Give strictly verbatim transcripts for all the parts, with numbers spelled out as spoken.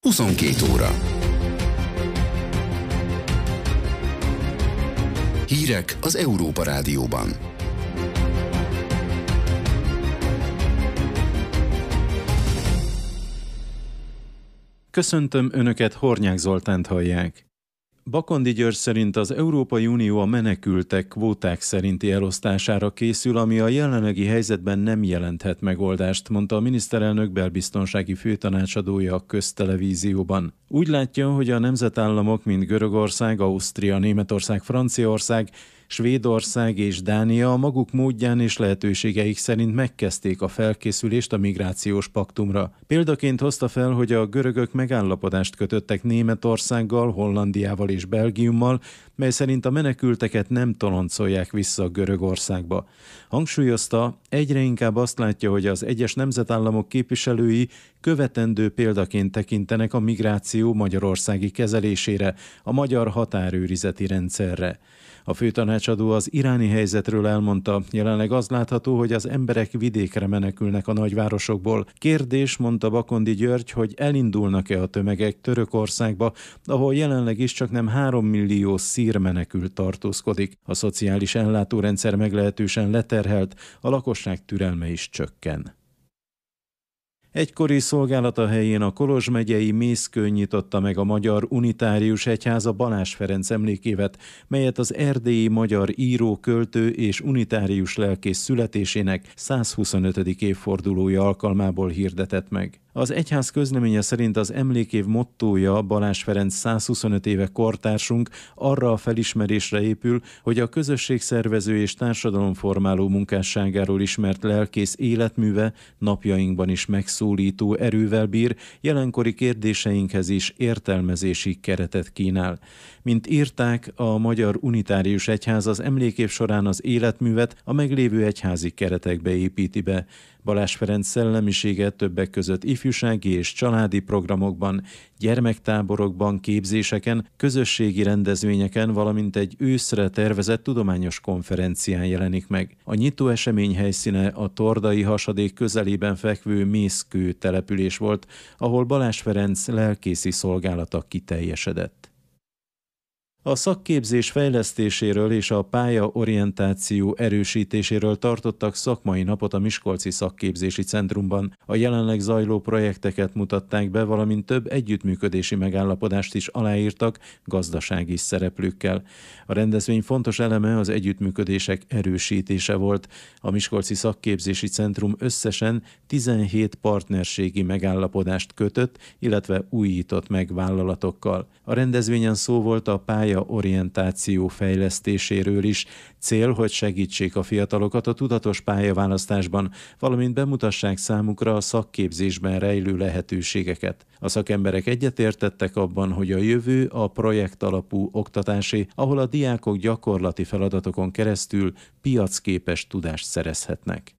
huszonkét óra. Hírek az Európa Rádióban. Köszöntöm Önöket, Hornyák Zoltánt hallják. Bakondi György szerint az Európai Unió a menekültek kvóták szerinti elosztására készül, ami a jelenlegi helyzetben nem jelenthet megoldást, mondta a miniszterelnök belbiztonsági főtanácsadója a Köztelevízióban. Úgy látja, hogy a nemzetállamok, mint Görögország, Ausztria, Németország, Franciaország, Svédország és Dánia a maguk módján és lehetőségeik szerint megkezdték a felkészülést a migrációs paktumra. Példaként hozta fel, hogy a görögök megállapodást kötöttek Németországgal, Hollandiával és Belgiummal, mely szerint a menekülteket nem toloncolják vissza Görögországba. Hangsúlyozta, egyre inkább azt látja, hogy az egyes nemzetállamok képviselői követendő példaként tekintenek a migráció magyarországi kezelésére, a magyar határőrizeti rendszerre. A főtanácsadó az iráni helyzetről elmondta, jelenleg az látható, hogy az emberek vidékre menekülnek a nagyvárosokból. Kérdés, mondta Bakondi György, hogy elindulnak-e a tömegek Törökországba, ahol jelenleg is csak nem három millió szír menekült tartózkodik. A szociális ellátórendszer meglehetősen leterhelt, a lakosság türelme is csökken. Egykori szolgálata helyén a Kolozs megyei Mészkőn nyitotta meg a Magyar Unitárius Egyház a Balázs Ferenc emlékévet, melyet az erdélyi magyar író, költő és unitárius lelkész születésének százhuszonötödik évfordulója alkalmából hirdetett meg. Az egyház közleménye szerint az emlékév mottója, Balázs Ferenc százhuszonöt éve kortársunk, arra a felismerésre épül, hogy a közösségszervező és társadalomformáló munkásságáról ismert lelkész életműve napjainkban is megszólító erővel bír, jelenkori kérdéseinkhez is értelmezési keretet kínál. Mint írták, a Magyar Unitárius Egyház az emlékév során az életművet a meglévő egyházi keretekbe építi be. Balázs Ferenc szellemisége többek között ifjúsági és családi programokban, gyermektáborokban, képzéseken, közösségi rendezvényeken, valamint egy őszre tervezett tudományos konferencián jelenik meg. A nyitó esemény helyszíne a Tordai hasadék közelében fekvő Mészkő település volt, ahol Balázs Ferenc lelkészi szolgálata kiteljesedett. A szakképzés fejlesztéséről és a pályaorientáció erősítéséről tartottak szakmai napot a Miskolci Szakképzési Centrumban. A jelenleg zajló projekteket mutatták be, valamint több együttműködési megállapodást is aláírtak gazdasági szereplőkkel. A rendezvény fontos eleme az együttműködések erősítése volt. A Miskolci Szakképzési Centrum összesen tizenhét partnerségi megállapodást kötött, illetve újított meg vállalatokkal. A rendezvényen szó volt a pálya orientáció fejlesztéséről is. Cél, hogy segítsék a fiatalokat a tudatos pályaválasztásban, valamint bemutassák számukra a szakképzésben rejlő lehetőségeket. A szakemberek egyetértettek abban, hogy a jövő a projekt alapú oktatásé, ahol a diákok gyakorlati feladatokon keresztül piacképes tudást szerezhetnek.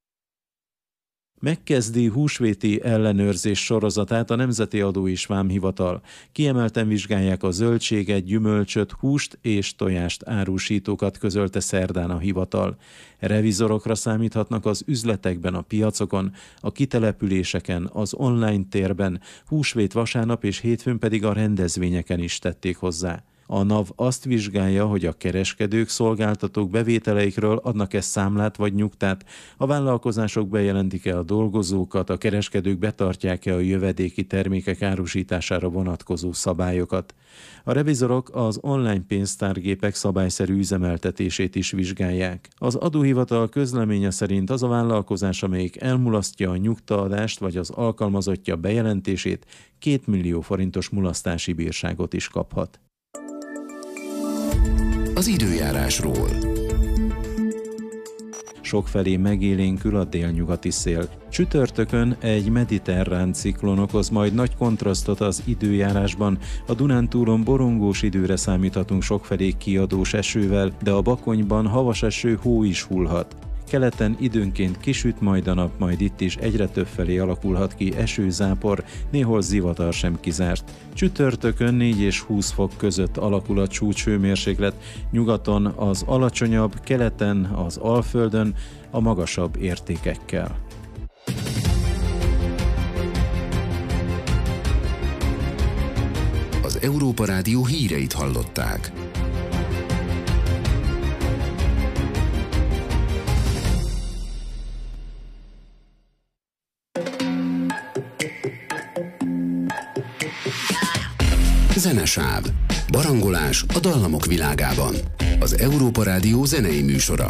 Megkezdi húsvéti ellenőrzés sorozatát a Nemzeti Adó és Vámhivatal. Kiemelten vizsgálják a zöldséget, gyümölcsöt, húst és tojást árusítókat, közölte szerdán a hivatal. Revizorokra számíthatnak az üzletekben, a piacokon, a kitelepüléseken, az online térben, húsvét vasárnap és hétfőn pedig a rendezvényeken is tették hozzá. A NAV azt vizsgálja, hogy a kereskedők, szolgáltatók bevételeikről adnak-e számlát vagy nyugtát, a vállalkozások bejelentik-e a dolgozókat, a kereskedők betartják-e a jövedéki termékek árusítására vonatkozó szabályokat. A revizorok az online pénztárgépek szabályszerű üzemeltetését is vizsgálják. Az adóhivatal közleménye szerint az a vállalkozás, amelyik elmulasztja a nyugtaadást vagy az alkalmazottja bejelentését, két millió forintos mulasztási bírságot is kaphat. Az időjárásról. Sokfelé megélénkül a délnyugati szél. Csütörtökön egy mediterrán ciklon okoz majd nagy kontrasztot az időjárásban. A Dunántúlon borongós időre számíthatunk sokfelé kiadós esővel, de a Bakonyban havas eső, hó is hullhat. Keleten időnként kisüt majd a nap, majd itt is egyre több felé alakulhat ki esőzápor, néhol zivatar sem kizárt. Csütörtökön négy és húsz fok között alakul a csúcshőmérséklet, nyugaton az alacsonyabb, keleten az Alföldön a magasabb értékekkel. Európa Rádió híreit hallották. Zenesáv. Barangolás a dallamok világában. Az Európa Rádió zenei műsora.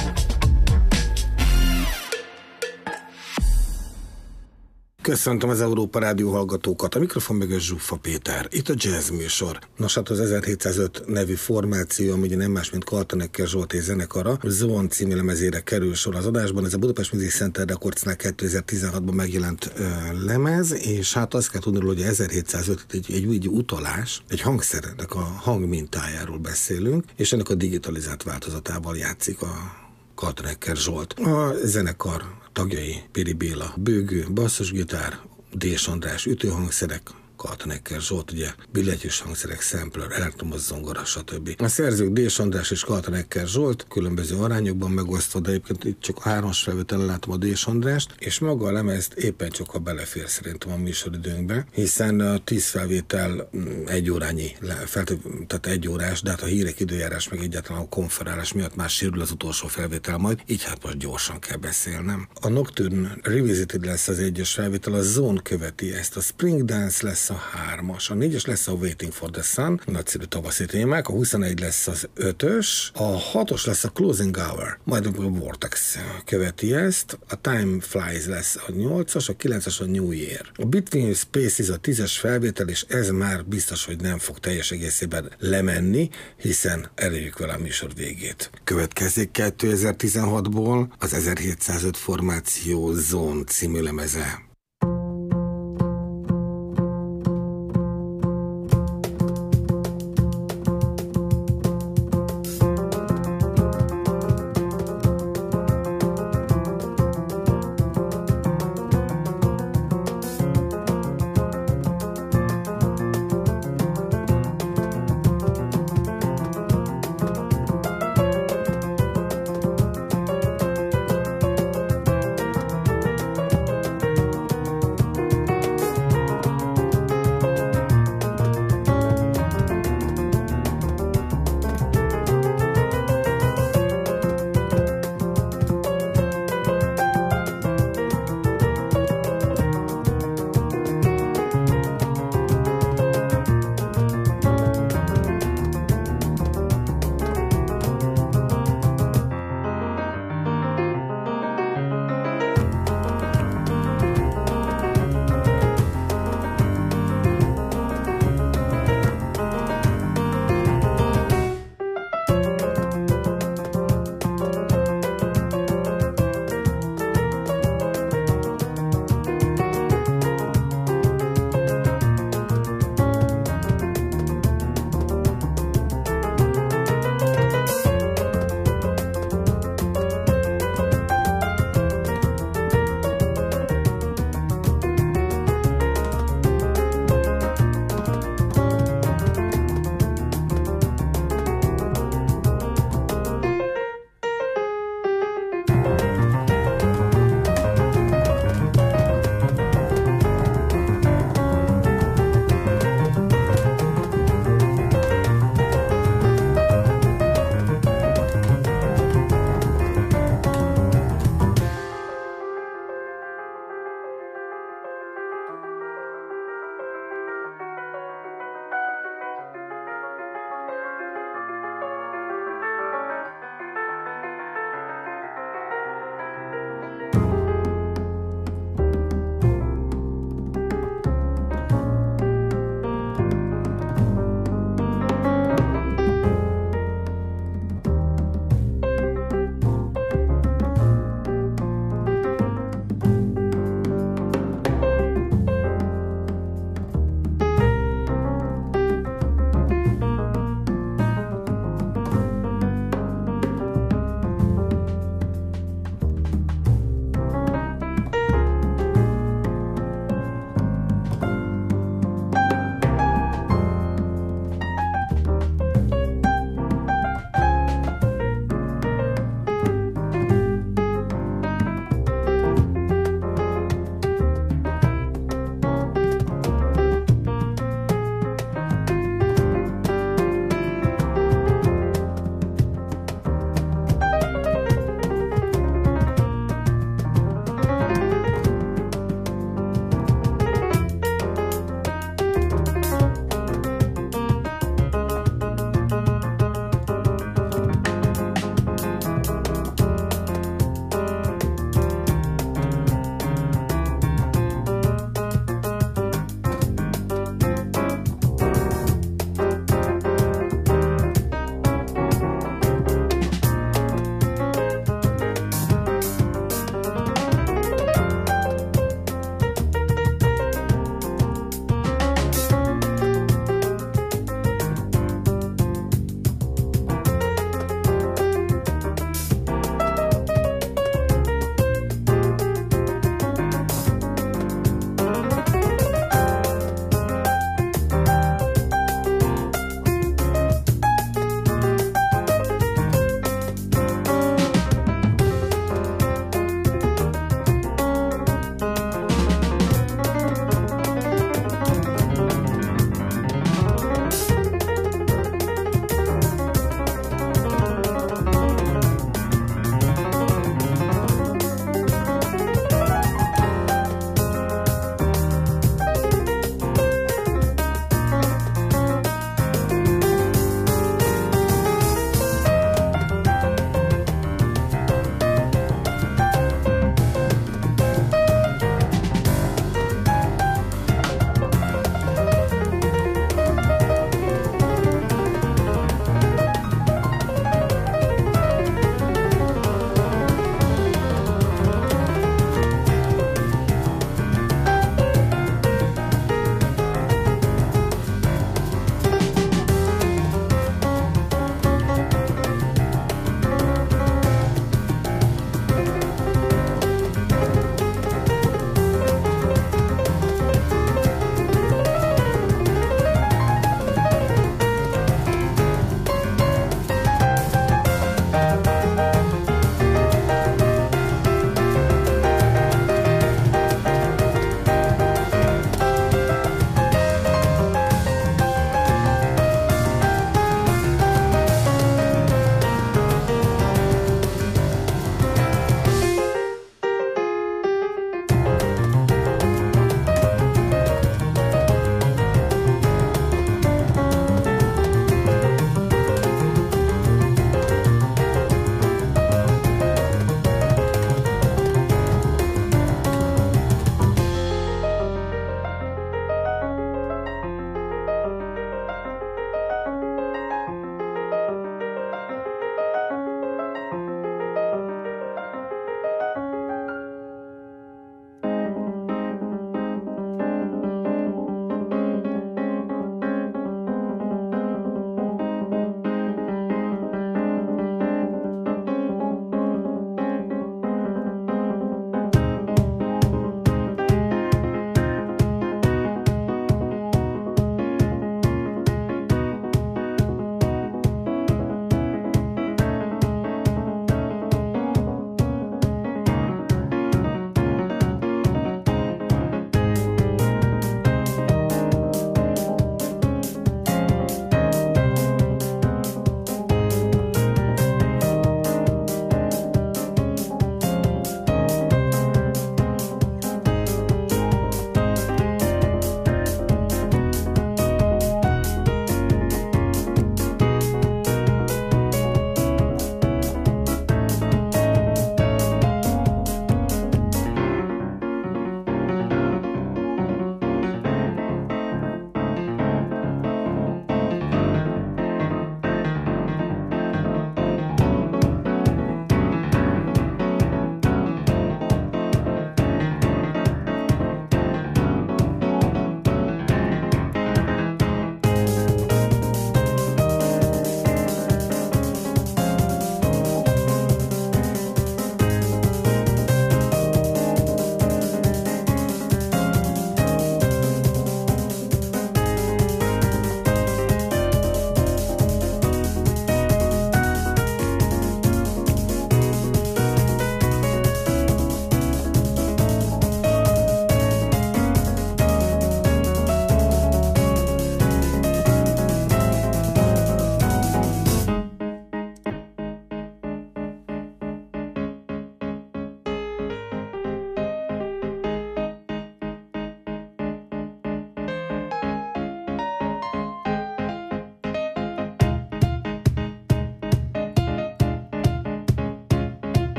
Köszöntöm az Európa Rádió hallgatókat, a mikrofon mögött Zsuffa Péter. Itt a jazz műsor. Nos, hát az ezerhétszázöt nevű formáció, ami nem más, mint Kaltenecker Zsolté zenekara, Zone című lemezére kerül sor az adásban. Ez a Budapest Music Center Recordsnál kétezer-tizenhatban megjelent ö, lemez, és hát azt kell tudni, hogy ezerhétszázöt egy, egy, egy utalás, egy hangszernek a hangmintájáról beszélünk, és ennek a digitalizált változatával játszik a Kaltenecker Zsolt. A zenekar tagjai Piri Béla, bőgő, basszusgitár, Dés András ütőhangszerek, Kaltenecker Zsolt, ugye billentyűs hangszerek, sampler, elektromos zongora, stb. A szerzők Dés András és Kaltenecker Zsolt különböző arányokban megosztva, de egyébként itt csak a hármas felvételen látom a Dés Andrást, és maga a lemezt éppen csak ha belefér szerintem a műsoridőnkbe, hiszen a tíz felvétel egy órányi, tehát egy órás, de hát a hírek időjárás meg egyáltalán a konferálás miatt már sérül az utolsó felvétel majd, így hát most gyorsan kell beszélnem. A Nocturne Revisited lesz az egyes felvétel, a Zone követi ezt, a Spring Dance lesz a hármas, a négyes lesz a Waiting for the Sun, nagyszerű tavaszi témák, a huszonegy lesz az ötös, a hatos lesz a Closing Hour, majd a Vortex követi ezt, a Time Flies lesz a nyolcas, a kilences a New Year. A Between Spaces a tízes felvétel, és ez már biztos, hogy nem fog teljes egészében lemenni, hiszen elérjük vele a műsor végét. Következik kétezer-tizenhatból az ezerhétszázöt formáció Zone című lemeze.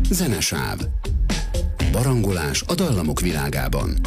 Zenesáv. Barangolás a dallamok világában.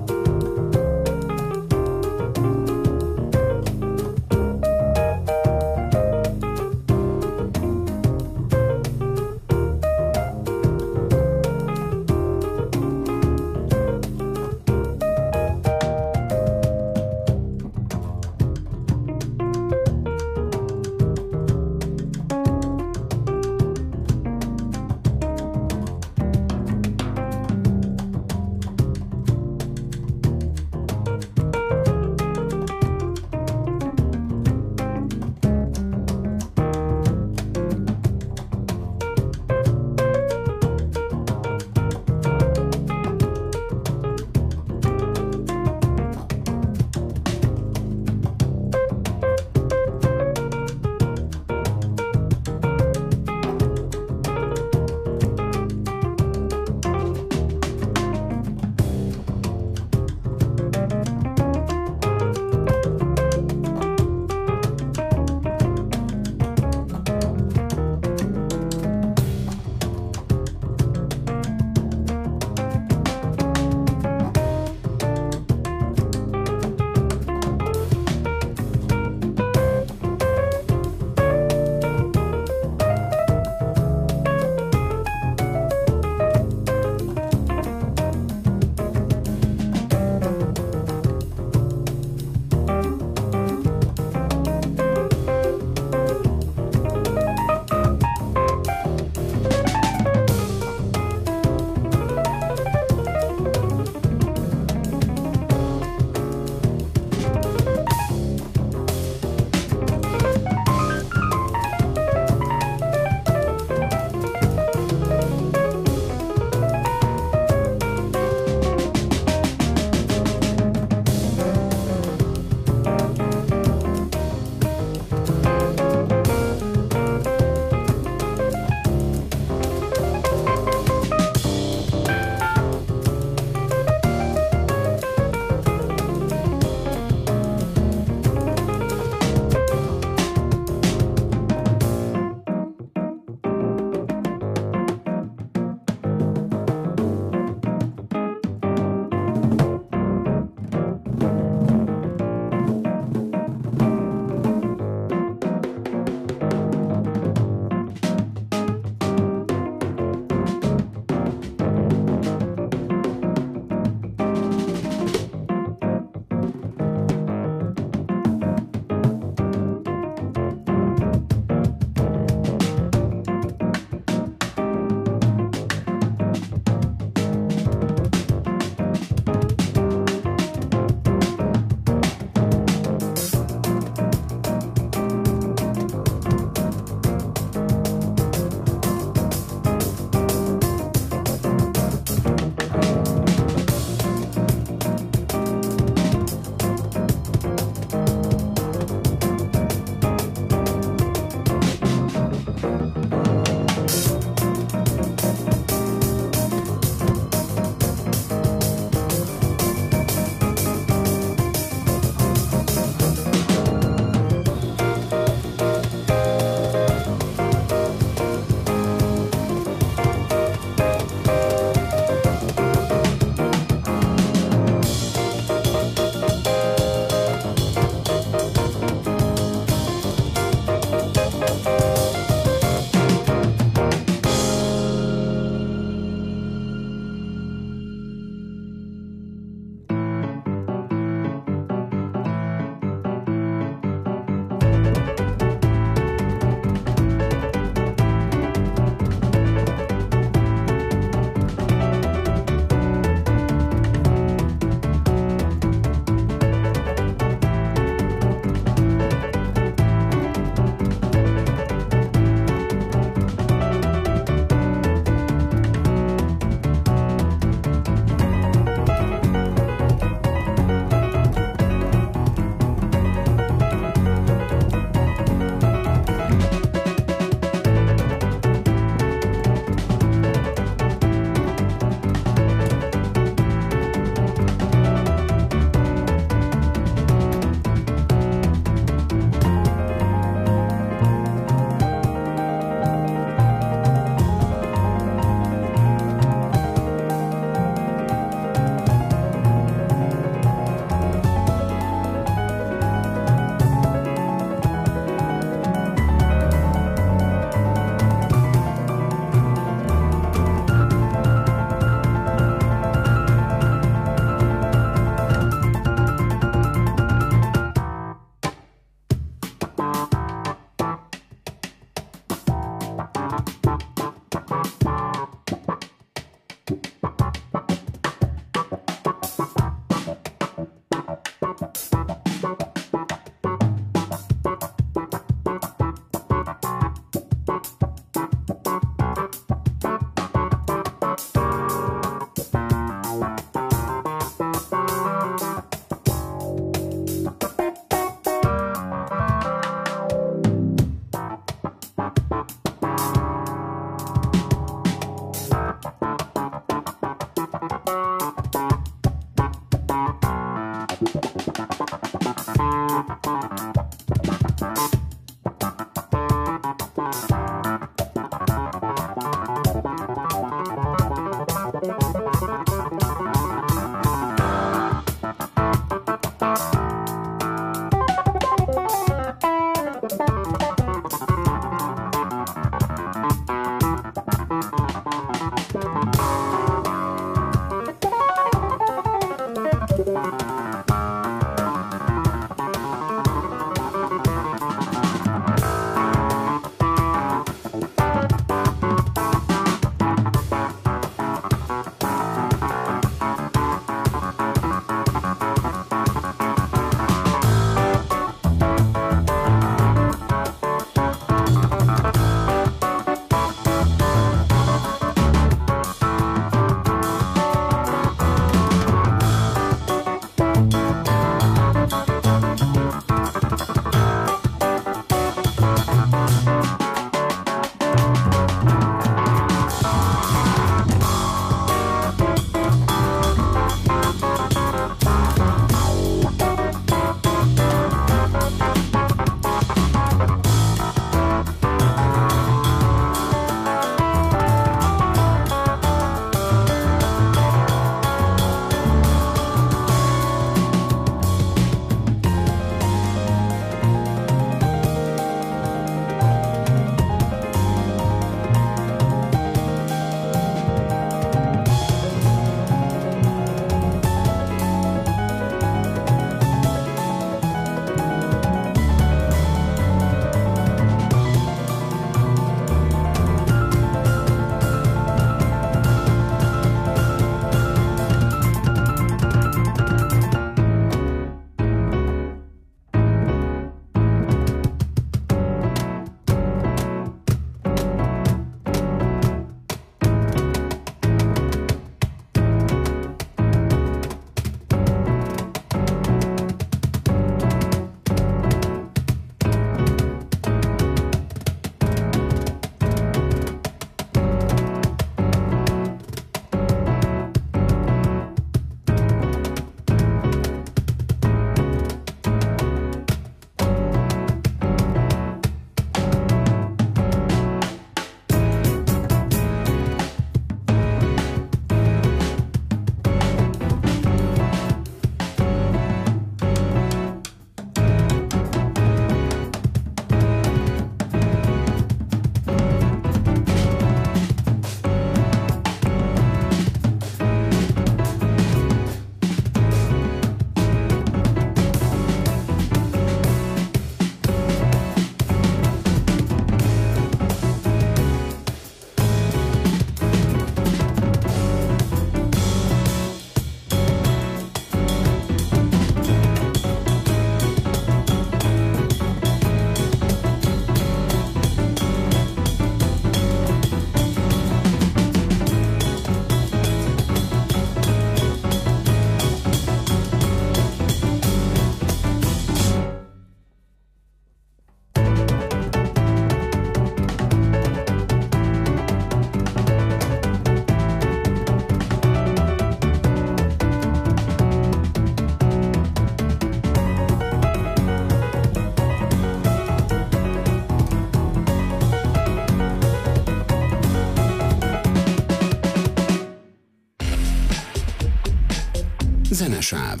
Zenesáv.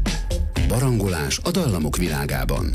Barangolás a dallamok világában.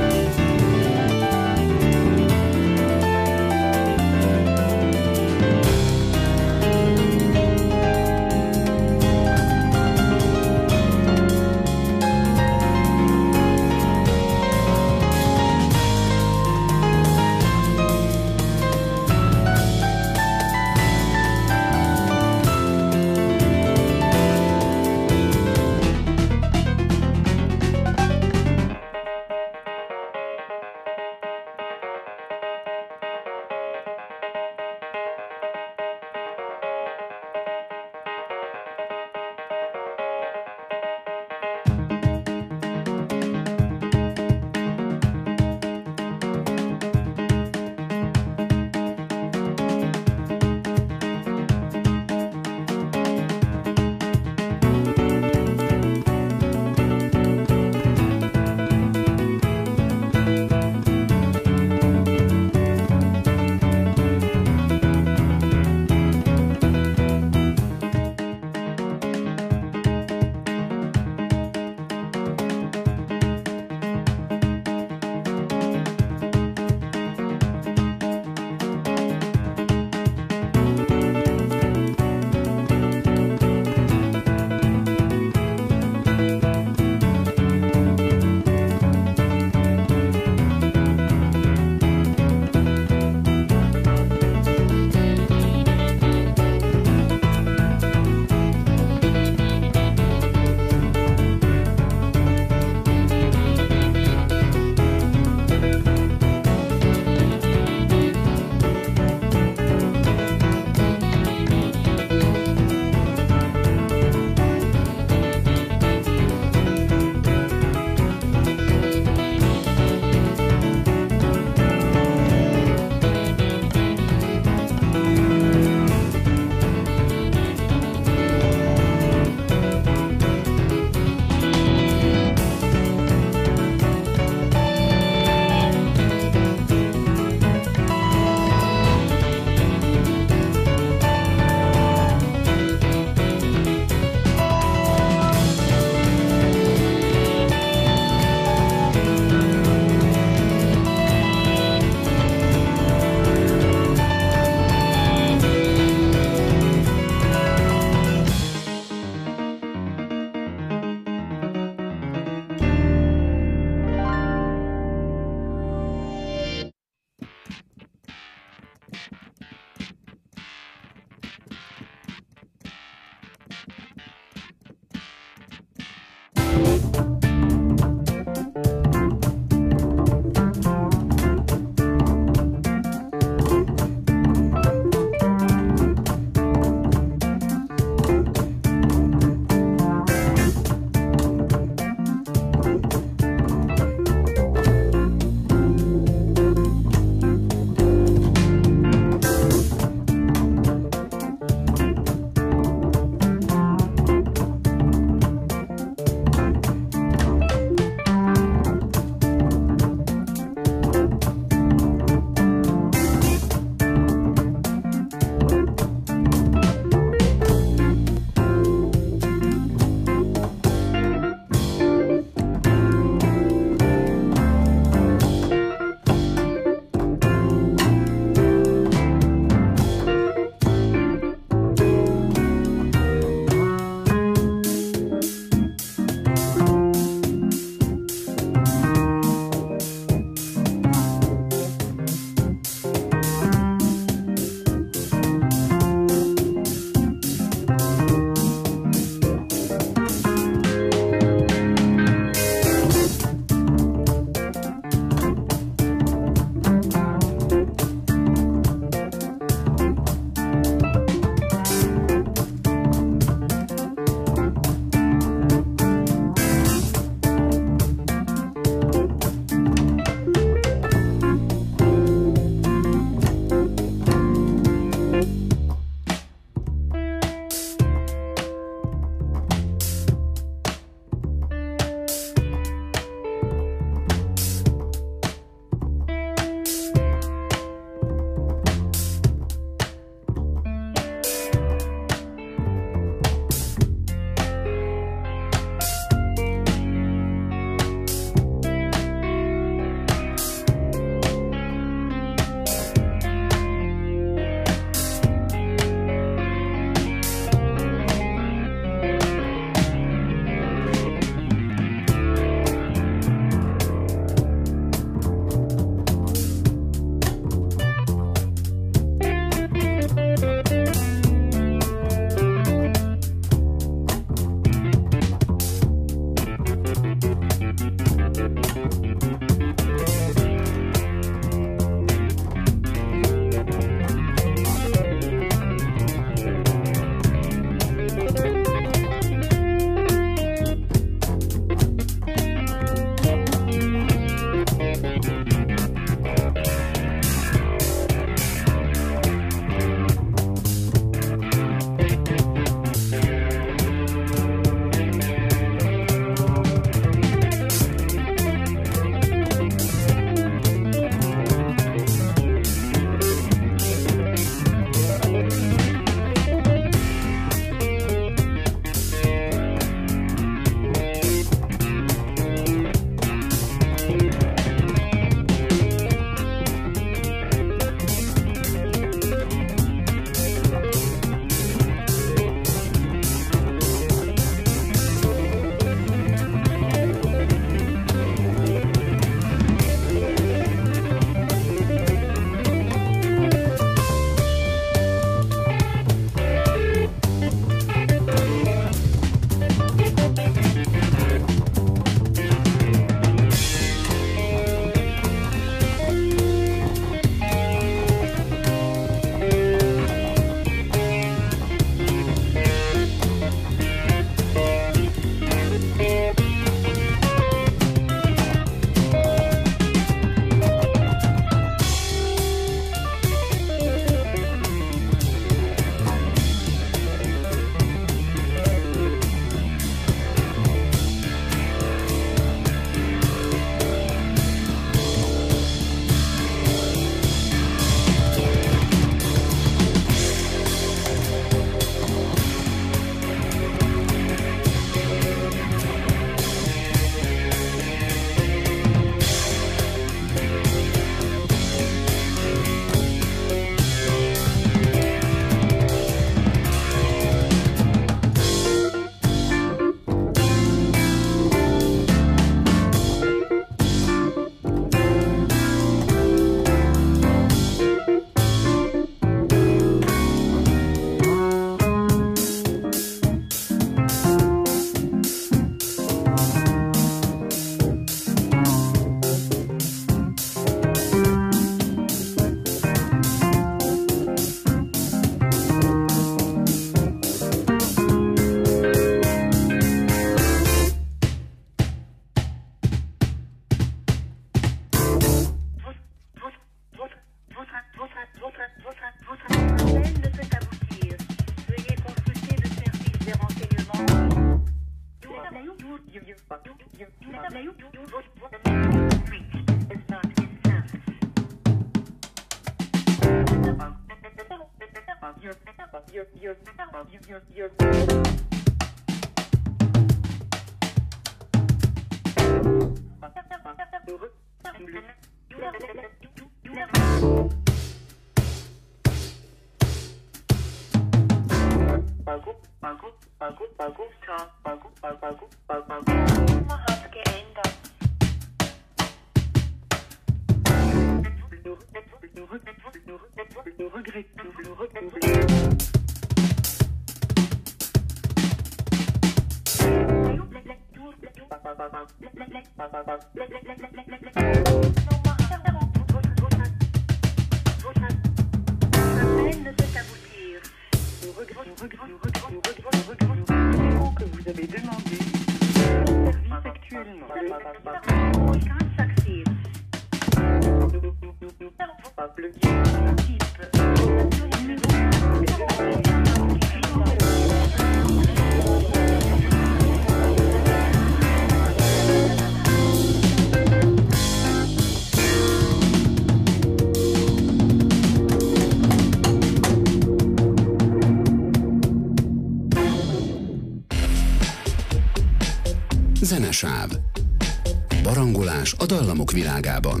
Zenesáv. Barangolás a dallamok világában.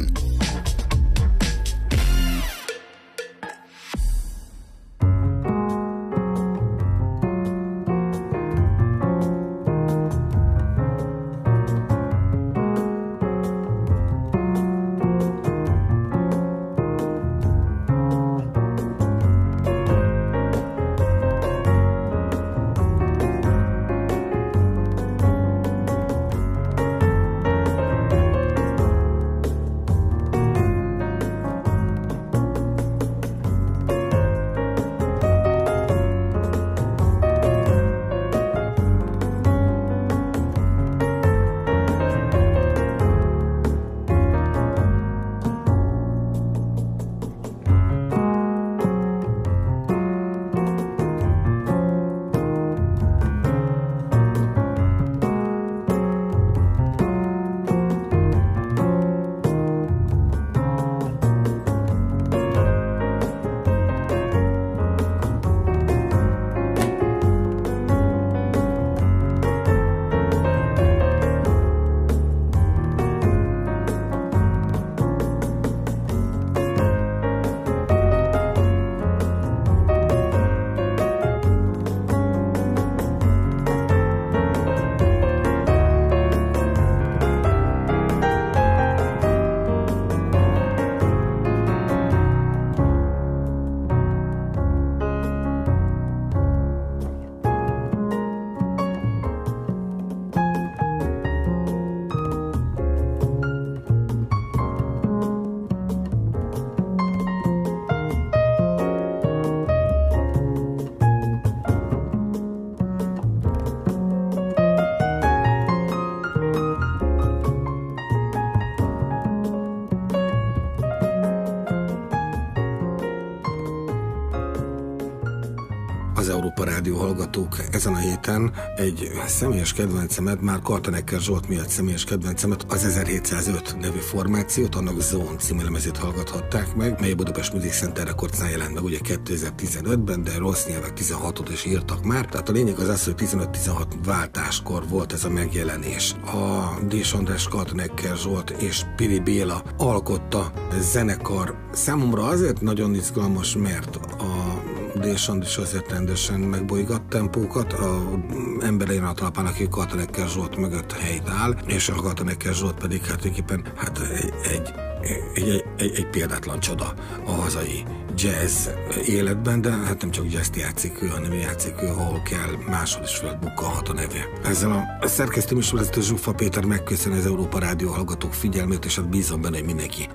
Az Európa Rádió hallgatók, ezen a héten egy személyes kedvencemet, már Kaltenecker Zsolt miatt személyes kedvencemet, az ezerhétszázöt nevű formációt, annak Zone című lemezét hallgathatták meg, mely a Budapest Music Center Recordsnál jelent meg ugye kétezer-tizenötben, de rossz nyelvek tizenhatot is írtak már. Tehát a lényeg az az, hogy tizenöt-tizenhat váltáskor volt ez a megjelenés. A Dés András, Kaltenecker Zsolt és Piri Béla alkotta zenekar. Számomra azért nagyon izgalmas, mert a Dés András azért rendesen megbolygat tempókat, a emberein a talpán, aki Kaltenecker Zsolt mögött helyt áll, és a Kaltenecker Zsolt pedig hát tulajdonképpen hát egy, egy, egy, egy, egy, egy példátlan csoda a hazai jazz életben, de hát nem csak jazzt játszik ő, hanem játszik ő, ahol kell, máshol is felbukkanhat a neve. Ezzel a szerkesztő műsorvezető Zsuffa Péter megköszöni az Európa Rádió hallgatók figyelmét, és hát bízom benne, hogy mindenki